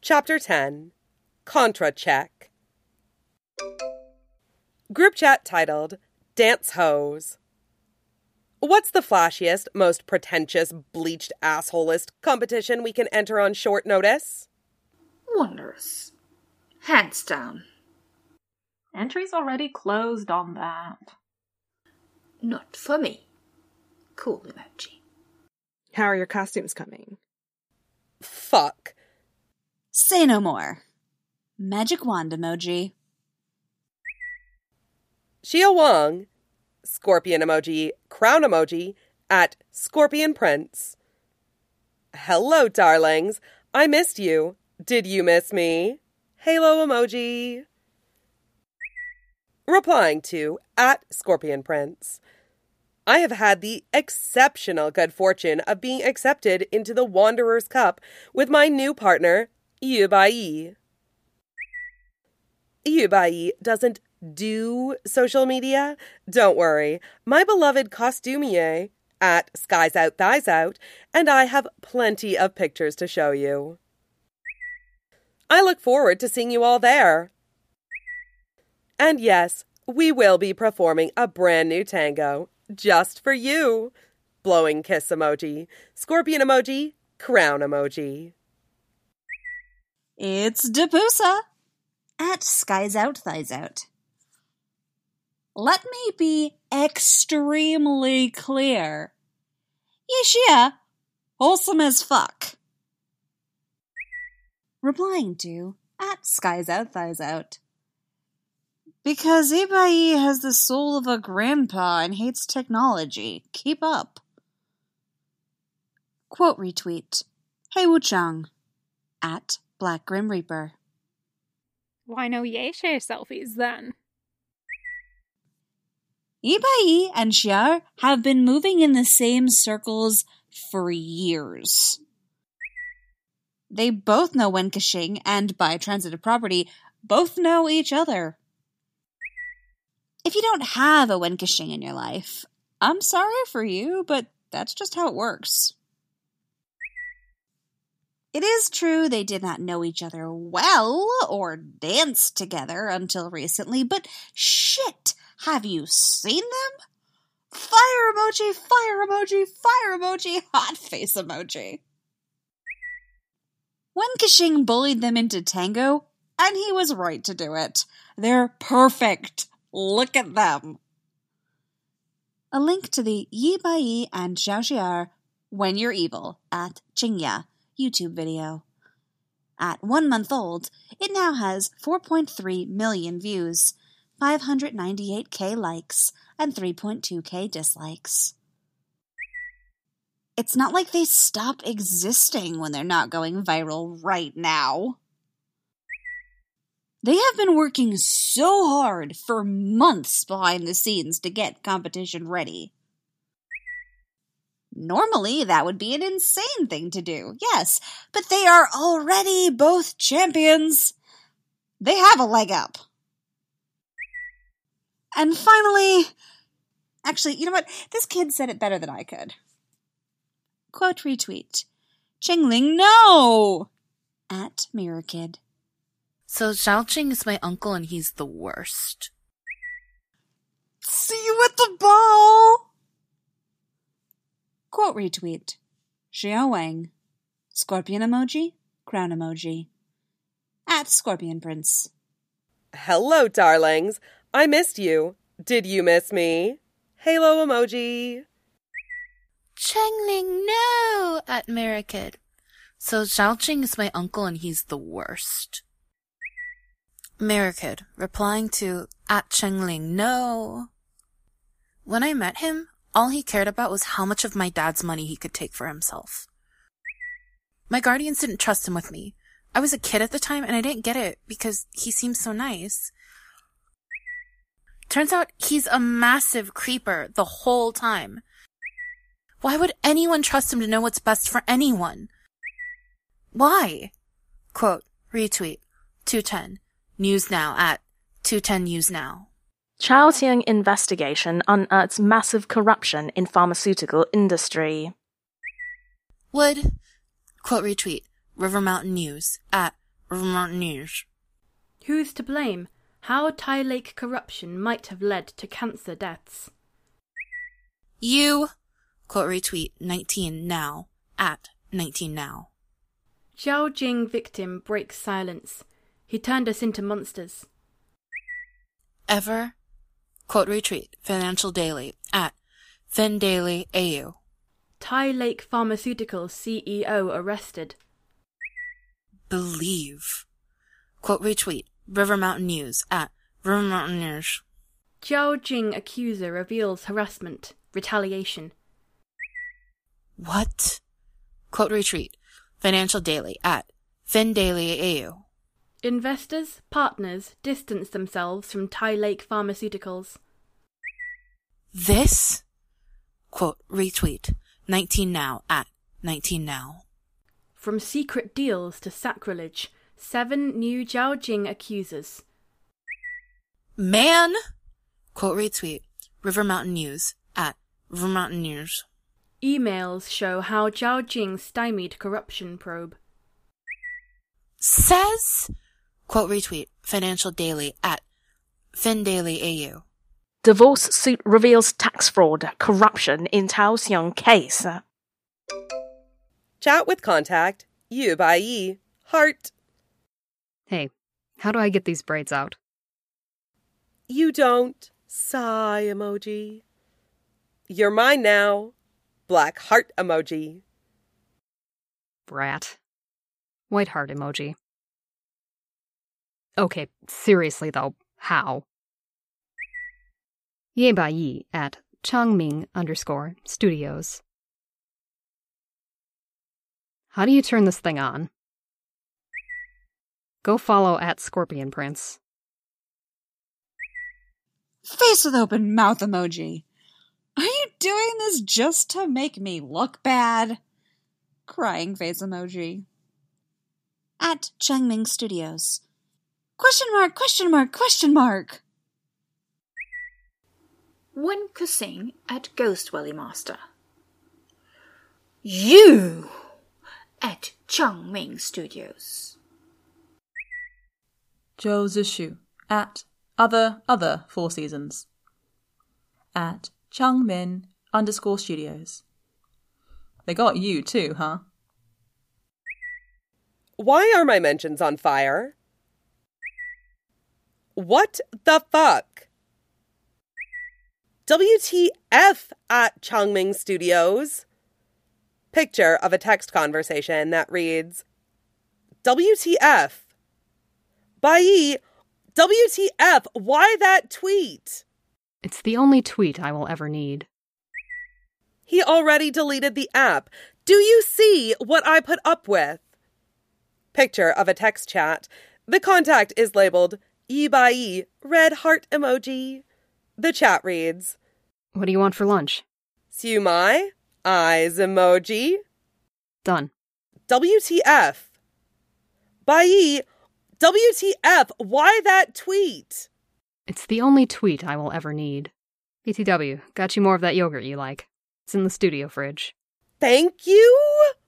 Chapter 10, Contra Check. Group chat titled, Dance Hose. What's the flashiest, most pretentious, bleached assholist competition we can enter on short notice? Wondrous. Hands down. Entry's already closed on that. Not for me. Cool emoji. How are your costumes coming? Fuck. Say no more. Magic wand emoji. Xia Wang, scorpion emoji, crown emoji, at Scorpion Prince. Hello, darlings. I missed you. Did you miss me? Halo emoji. Replying to, at Scorpion Prince. I have had the exceptional good fortune of being accepted into the Wanderer's Cup with my new partner, Yu Bai. Yu Bai doesn't do social media. Don't worry. My beloved costumier, at Skies Out Thighs Out, and I have plenty of pictures to show you. I look forward to seeing you all there. And yes, we will be performing a brand new tango, just for you. Blowing kiss emoji, scorpion emoji, crown emoji. It's Depusa, at Skies Out Thighs Out. Let me be extremely clear. Yeshia, wholesome as fuck. Replying to, at Skies Out Thighs Out. Because Ibai has the soul of a grandpa and hates technology. Keep up. Quote retweet. Hey Wuchang, at Black Grim Reaper. Why no Yeshe selfies then? Ibai and Xiar have been moving in the same circles for years. They both know Wen Kexing, and by transitive property, both know each other. If you don't have a Wen Kexing in your life, I'm sorry for you, but that's just how it works. It is true they did not know each other well or dance together until recently, but shit, have you seen them? Fire emoji, fire emoji, fire emoji, hot face emoji. Wen Kexing bullied them into tango, and he was right to do it. They're perfect. Look at them. A link to the Yi Bai and Xiao Xiar, When You're Evil, at Qingya YouTube video. At 1 month old, it now has 4.3 million views, 598k likes, and 3.2k dislikes. It's not like they stop existing when they're not going viral right now. They have been working so hard for months behind the scenes to get competition ready. Normally, that would be an insane thing to do, yes, but they are already both champions. They have a leg up. And finally, actually, you know what? This kid said it better than I could. Quote retweet. Qingling, no! At Mirror Kid. So Xiaoqing is my uncle and he's the worst. See you at the ball! Quote retweet. Xiao Wang. Scorpion emoji, crown emoji. At Scorpion Prince. Hello, darlings. I missed you. Did you miss me? Halo emoji. Qingling, no! At Mirrorkid. So Xiaoqing is my uncle and he's the worst. Mirrorkid, replying to, at Qingling, no. When I met him, all he cared about was how much of my dad's money he could take for himself. My guardians didn't trust him with me. I was a kid at the time and I didn't get it because he seemed so nice. Turns out he's a massive creeper the whole time. Why would anyone trust him to know what's best for anyone? Why? Quote, retweet, 210, news now at 210 news now. Chaotian investigation unearths massive corruption in pharmaceutical industry. Would, quote retweet, River Mountain News at River Mountain News. Who's to blame? How Thai Lake corruption might have led to cancer deaths. You, quote retweet 19now, at 19now. Zhao Jing victim breaks silence. He turned us into monsters. Ever, quote retweet Financial Daily, at FinDailyAU. AU. Thai Lake Pharmaceuticals CEO arrested. Believe, quote retweet River Mountain News, at River Mountain News. Zhao Jing accuser reveals harassment, retaliation. What? Quote retweet Financial Daily, at FinDailyAU. Investors, partners distance themselves from Thai Lake Pharmaceuticals. This? Quote retweet 19now, at 19now. From secret deals to sacrilege, 7 new Zhao Jing accusers. Man? Quote retweet River Mountain News, at River Mountain News. Emails show how Zhao Jing stymied corruption probe. Says? Quote retweet Financial Daily, at FinDailyAU. Divorce suit reveals tax fraud, corruption in Tao Xiong case. Chat with contact, Yi by Yi, heart. Hey, how do I get these braids out? You don't, sigh emoji. You're mine now, black heart emoji. Brat. White heart emoji. Okay, seriously though, how? Ye Bai Yi at Changming_studios. How do you turn this thing on? Go follow at Scorpion Prince. Face with open mouth emoji. Are you doing this just to make me look bad? Crying face emoji. At Changming Studios. Question mark, question mark, question mark. Wen Kuxing at Ghost Valley Master. You at Changming Studios. Zhou Zishu at other 4 seasons. At Changmin_studios. They got you too, huh? Why are my mentions on fire? What the fuck? WTF at Changming Studios. Picture of a text conversation that reads, WTF. Bai, WTF, why that tweet? It's the only tweet I will ever need. He already deleted the app. Do you see what I put up with? Picture of a text chat. The contact is labeled Yi Bai Yi, red heart emoji. The chat reads, What do you want for lunch? Siu mai, eyes emoji. Done. WTF. Bai, WTF, why that tweet? It's the only tweet I will ever need. BTW, got you more of that yogurt you like. It's in the studio fridge. Thank you?